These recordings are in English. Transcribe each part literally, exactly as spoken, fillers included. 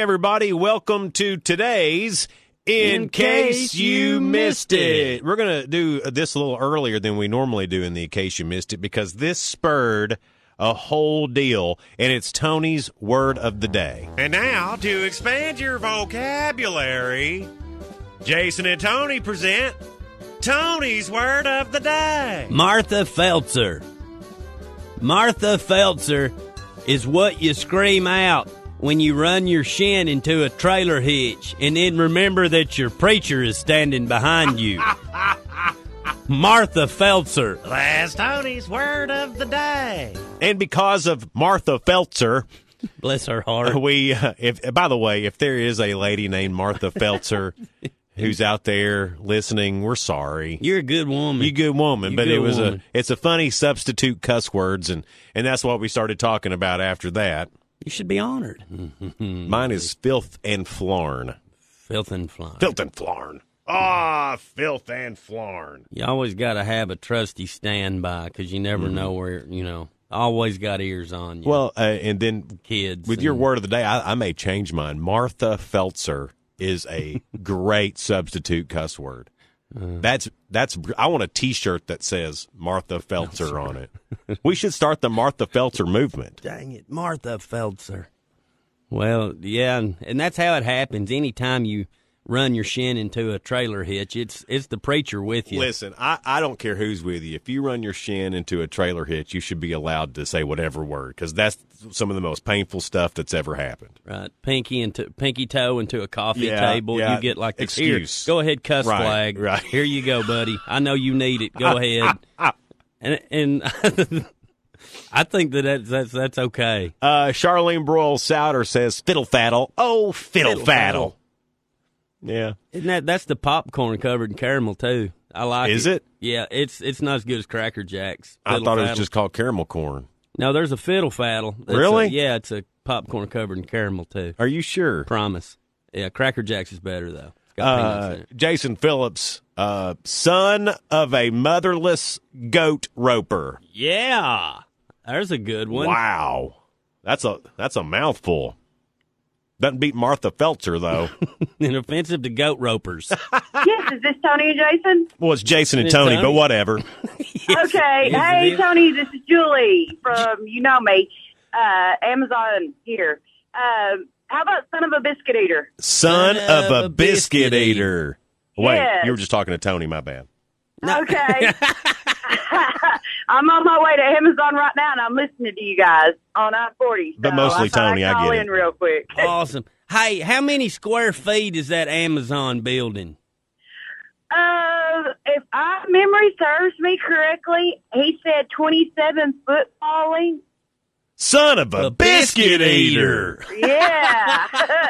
everybody. Welcome to today's In, in Case, case You Missed It. it. We're going to do this a little earlier than we normally do in the In Case You Missed It because this spurred a whole deal, and it's Tony's Word of the Day. And now, to expand your vocabulary, Jason and Tony present Tony's Word of the Day. Martha Feltzer. Martha Feltzer is what you scream out when you run your shin into a trailer hitch and then remember that your preacher is standing behind you. Martha Feltzer. That's Tony's Word of the Day. And because of Martha Feltzer, bless her heart, we. Uh, if by the way, if there is a lady named Martha Feltzer who's out there listening, we're sorry. You're a good woman. You're a good woman, You're but good it was woman. a. It's a funny substitute cuss words, and and that's what we started talking about after that. You should be honored. Mine is filth and flarn. Filth and flarn. Filth and flarn. Ah, filth and flarn. You always got to have a trusty standby because you never mm-hmm. know where, you know, always got ears on you. Well, uh, and then kids. With and, your word of the day, I, I may change mine. Martha Feltzer is a great substitute cuss word. Uh, that's that's. I want a T-shirt that says Martha Feltzer on it. We should start the Martha Feltzer movement. Dang it, Martha Feltzer. Well, yeah, and, and that's how it happens. Anytime you run your shin into a trailer hitch, it's it's the preacher with you. Listen, I, I don't care who's with you. If you run your shin into a trailer hitch, you should be allowed to say whatever word because that's some of the most painful stuff that's ever happened. Right, pinky into pinky toe into a coffee yeah, table. Yeah. You get like the excuse. Here, go ahead, cuss right, flag. Right. Here you go, buddy. I know you need it. Go ahead. and and. I think that that's that's, that's okay. Uh, Charlene Broyle Souter says fiddle faddle. Oh, fiddle, fiddle faddle. faddle. Yeah, isn't that that's the popcorn covered in caramel too? I like it. Is it? Yeah, it's it's not as good as Cracker Jacks. I thought faddle. It was just called caramel corn. No, there's a fiddle faddle. It's really? A, yeah, it's a popcorn covered in caramel too. Are you sure? Promise. Yeah, Cracker Jacks is better though. It's got uh, in it. Jason Phillips, uh, son of a motherless goat roper. Yeah, there's a good one. Wow, that's a that's a mouthful. Doesn't beat Martha Feltzer, though. Inoffensive to goat ropers. Yes, is this Tony and Jason? Well, it's Jason and Tony, Tony, but whatever. Yes, okay. Yes, hey, Tony, this is Julie from, you know me, uh, Amazon here. Uh, how about son of a biscuit eater? Son, son of, of a, a biscuit, biscuit eater. eater. Wait, yes. You were just talking to Tony, my bad. No. Okay. I'm on my way to Amazon right now, and I'm listening to you guys on I forty. So but mostly Tony, I, I get it. it. In real quick. Awesome. Hey, how many square feet is that Amazon building? Uh, if my memory serves me correctly, he said twenty-seven foot falling. Son of a, a biscuit, biscuit eater. eater. Yeah.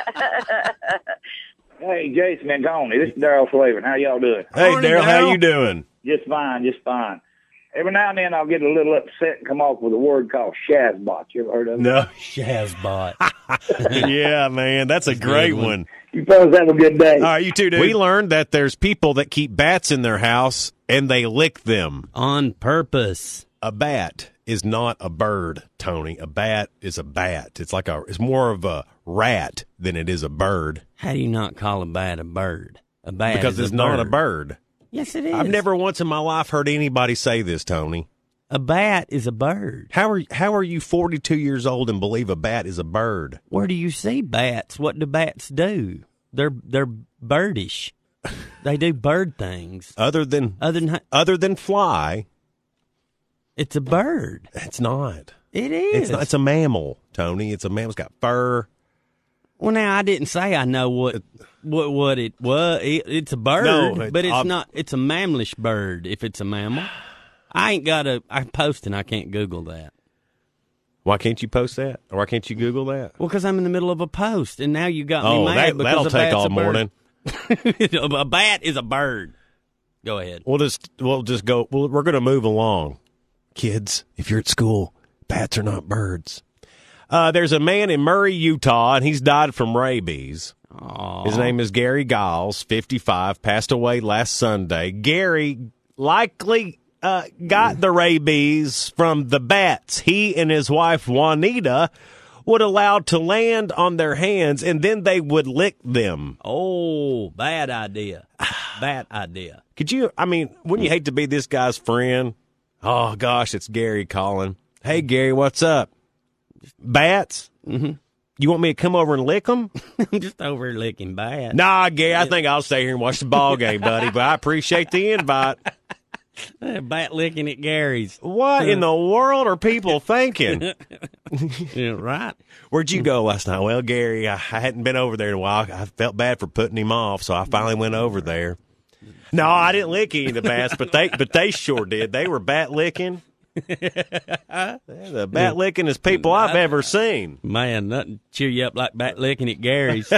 Hey, Jason and Tony, this is Daryl Slavin. How y'all doing? Hey, Daryl, how you doing? Just fine, just fine. Every now and then I'll get a little upset and come off with a word called Shazbot. You ever heard of it? No. Shazbot. Yeah, man, that's a great one. one. You fellas have a good day. All right, you too, dude. We learned that there's people that keep bats in their house and they lick them. On purpose. A bat is not a bird, Tony. A bat is a bat. It's like a. It's more of a rat than it is a bird. How do you not call a bat a bird? A bat because is it's a not bird. a bird. Yes, it is. I've never once in my life heard anybody say this, Tony. A bat is a bird. How are how are you forty-two years old and believe a bat is a bird? Where do you see bats? What do bats do? They're they're birdish. They do bird things. Other than other than other than fly. It's a bird. It's not. It is. It's not. It's a mammal, Tony. It's a mammal. It's got fur. Well, now I didn't say I know what what what it was. It, it's a bird, no, it, but it's I'll, not. It's a mammalish bird. If it's a mammal, I ain't got a. I'm posting. I can't Google that. Why can't you post that? Or why can't you Google that? Well, because I'm in the middle of a post, and now you got oh, me mad that, because that'll a take bat's all a morning. A bat is a bird. Go ahead. We'll just we'll just go. We'll, we're going to move along, kids. If you're at school, bats are not birds. Uh, there's a man in Murray, Utah, and he's died from rabies. Aww. His name is Gary Giles, fifty-five, passed away last Sunday. Gary likely uh, got the rabies from the bats. He and his wife, Juanita, would allow to land on their hands, and then they would lick them. Oh, bad idea. Bad idea. Could you, I mean, wouldn't you hate to be this guy's friend? Oh, gosh, it's Gary calling. Hey, Gary, what's up? Bats? Mm-hmm. You want me to come over and lick them? I'm just over licking bats. Nah, Gary, I think I'll stay here and watch the ball game, buddy, but I appreciate the invite. Bat licking at Gary's. What in the world are people thinking? Yeah, right. Where'd you go last night? Well, Gary, I, I hadn't been over there in a while. I felt bad for putting him off, so I finally went over there. No, I didn't lick any of the bats, but they but they sure did. They were bat licking. They're the bat lickingest people I've ever seen. Man, nothing cheer you up like bat licking at Gary's.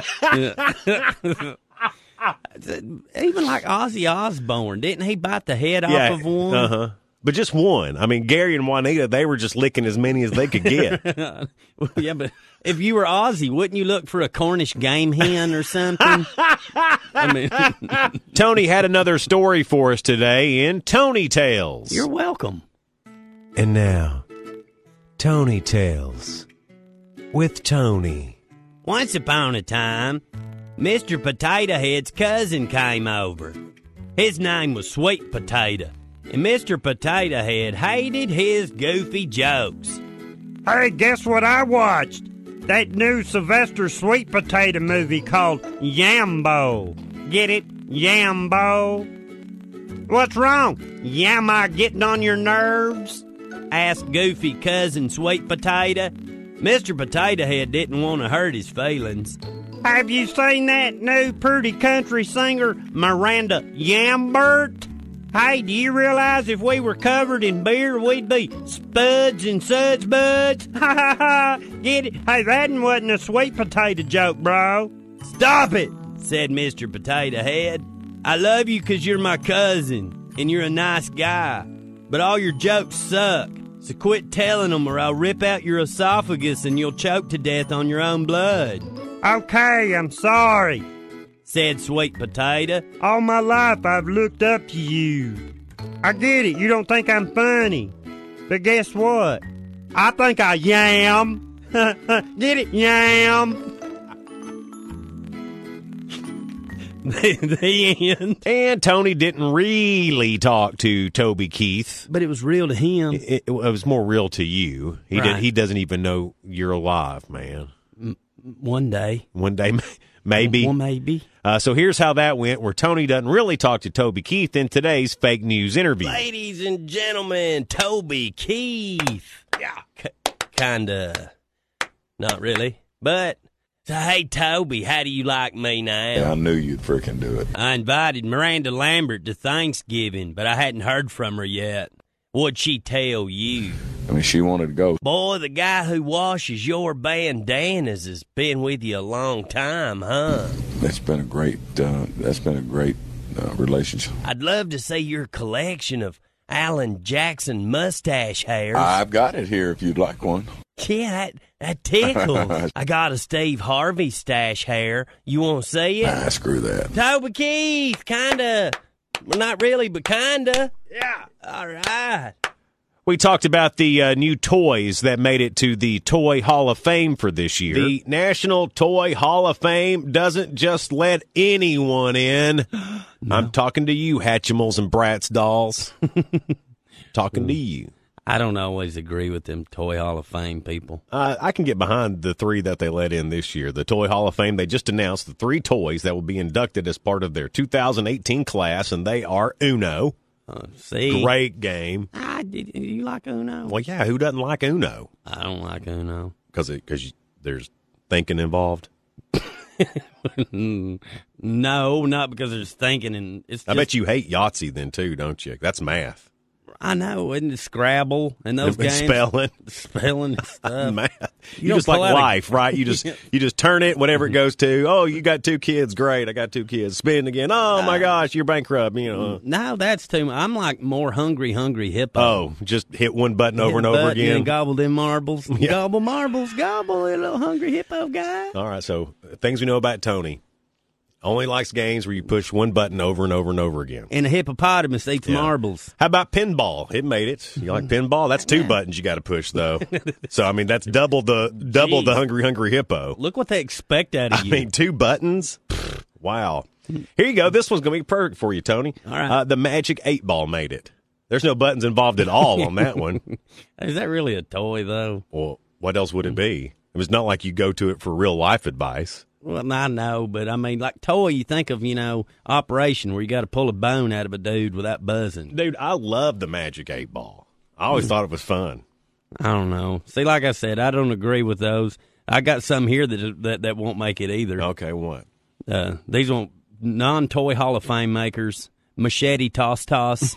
Even like Ozzy Osbourne, didn't he bite the head yeah, off of one? Uh-huh. But just one. I mean, Gary and Juanita, they were just licking as many as they could get. Well, yeah, but if you were Ozzy, wouldn't you look for a Cornish game hen or something? I mean, Tony had another story for us today in Tony Tales. You're welcome. And now, Tony Tales with Tony. Once upon a time, Mister Potato Head's cousin came over. His name was Sweet Potato, and Mister Potato Head hated his goofy jokes. Hey, guess what I watched? That new Sylvester Sweet Potato movie called Yambo. Get it? Yambo. What's wrong? Am I getting on your nerves? Asked goofy cousin Sweet Potato. Mister Potato Head didn't want to hurt his feelings. Have you seen that new pretty country singer, Miranda Lambert? Hey, do you realize if we were covered in beer, we'd be spuds and suds buds? Ha ha ha! Get it? Hey, that wasn't a sweet potato joke, bro. Stop it, said Mister Potato Head. I love you 'cause you're my cousin, and you're a nice guy. But all your jokes suck, so quit telling them or I'll rip out your esophagus and you'll choke to death on your own blood. Okay, I'm sorry, said Sweet Potato. All my life I've looked up to you. I get it, you don't think I'm funny. But guess what? I think I yam. Get it? Yam. The end. And Tony didn't really talk to Toby Keith. But it was real to him. It, it, it was more real to you. He Right. did, he doesn't even know you're alive, man. One day. One day, maybe. Well, maybe. Uh, so here's how that went, where Tony doesn't really talk to Toby Keith in today's fake news interview. Ladies and gentlemen, Toby Keith. Yeah. C- kinda. Not really. But, so hey, Toby, how do you like me now? Yeah, I knew you'd freaking do it. I invited Miranda Lambert to Thanksgiving, but I hadn't heard from her yet. What'd she tell you? I mean, she wanted to go. Boy, the guy who washes your bandanas has been with you a long time, huh? That's been a great, uh, that's been a great uh, relationship. I'd love to see your collection of Alan Jackson mustache hairs. I've got it here if you'd like one. Yeah, that, that tickles. I got a Steve Harvey stash hair. You want to see it? Ah, screw that. Toby Keith, kinda. Well, not really, but kinda. Yeah. All right. We talked about the uh, new toys that made it to the Toy Hall of Fame for this year. The National Toy Hall of Fame doesn't just let anyone in. No. I'm talking to you, Hatchimals and Bratz dolls. Talking to you. I don't always agree with them Toy Hall of Fame people. Uh, I can get behind the three that they let in this year. The Toy Hall of Fame, they just announced the three toys that will be inducted as part of their two thousand eighteen class, and they are Uno. Uh, see? Great game. Ah, did, you like Uno? Well, yeah, who doesn't like Uno? I don't like Uno. Because because there's thinking involved? No, not because there's thinking. And it's. Just, I bet you hate Yahtzee then, too, don't you? That's math. I know, isn't it Scrabble and those games? Spelling. Spelling and stuff. Math. You, You just don't like pull out a- life, right? You just you just turn it, whatever it goes to. Oh, you got two kids. Great. I got two kids. Spin again. Oh, my gosh, you're bankrupt. You know. No, that's too much. I'm like more hungry, hungry hippo. Oh, just hit one button over Hit and a over button again. And gobble them marbles. Yeah. Gobble marbles, gobble, you little hungry hippo guy. All right, so things we know about Tony. Only likes games where you push one button over and over and over again. And a hippopotamus eats Yeah. marbles. How about pinball? It made it. You like pinball? That's two buttons you got to push, though. So, I mean, that's double the double Jeez. the hungry, hungry hippo. Look what they expect out of I you. mean, two buttons? Pfft, wow. Here you go. This one's going to be perfect for you, Tony. All right. Uh, the Magic eight Ball made it. There's no buttons involved at all on that one. Is that really a toy, though? Well, what else would it be? It was not like you go to it for real life advice. Well, I know, but I mean, like toy, you think of, you know, Operation where you got to pull a bone out of a dude without buzzing. Dude, I love the Magic eight Ball. I always thought it was fun. I don't know. See, like I said, I don't agree with those. I got some here that that, that won't make it either. Okay, what? Uh, these won't non-toy Hall of Fame makers. Machete toss toss.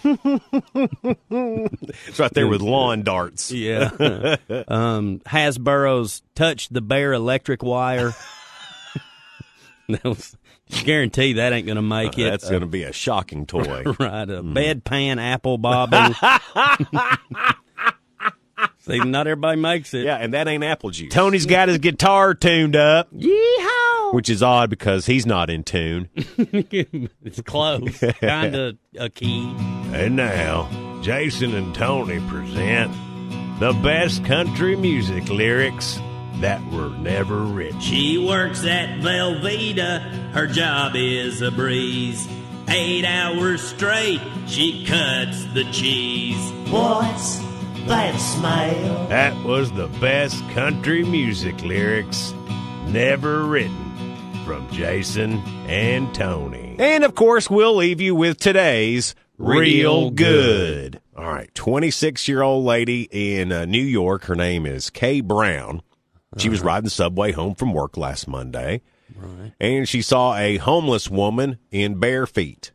It's right there with lawn darts. Yeah. um, Hasbro's touch the bear electric wire. That was, guarantee that ain't gonna make it. That's going to be a shocking toy. Right, a bedpan apple bobble. See, not everybody makes it. Yeah, and that ain't apple juice. Tony's got his guitar tuned up, Yeehaw! which is odd because he's not in tune. It's close, kind of a key. And now, Jason and Tony present the best country music lyrics that were never written. She works at Velveeta, her job is a breeze. Eight hours straight, she cuts the cheese. What's that smell? That was the best country music lyrics never written from Jason and Tony. And of course, we'll leave you with today's Real Good. All right, twenty-six-year-old lady in uh, New York. Her name is Kay Brown. She was riding the subway home from work last Monday, Right. and she saw a homeless woman in bare feet.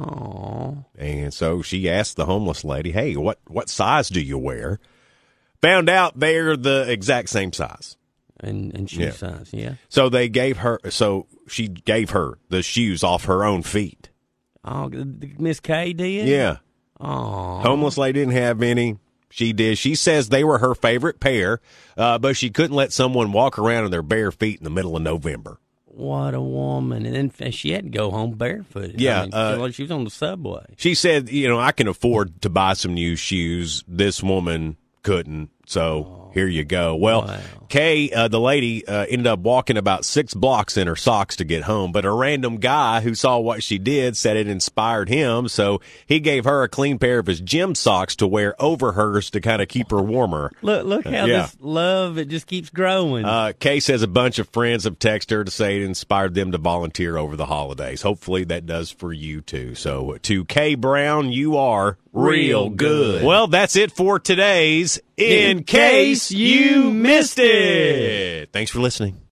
Aww. And so she asked the homeless lady, hey, what, what size do you wear? Found out they're the exact same size. And and shoe Yeah. size, yeah. So they gave her, so she gave her the shoes off her own feet. Oh, Miss K did? Yeah. Aw. Homeless lady didn't have any. She did. She says they were her favorite pair, uh, but she couldn't let someone walk around in their bare feet in the middle of November. What a woman. And then she had to go home barefooted. Yeah, I mean, uh, like she was on the subway. She said, you know, I can afford to buy some new shoes. This woman couldn't. So here you go. Well, Wow. Kay, uh, the lady, uh, ended up walking about six blocks in her socks to get home. But a random guy who saw what she did said it inspired him. So he gave her a clean pair of his gym socks to wear over hers to kind of keep her warmer. Look, look how Yeah. this love, it just keeps growing. Uh, Kay says a bunch of friends have texted her to say it inspired them to volunteer over the holidays. Hopefully that does for you too. So to Kay Brown, you are real good. Well, that's it for today's In, Case You Missed It. Thanks for listening.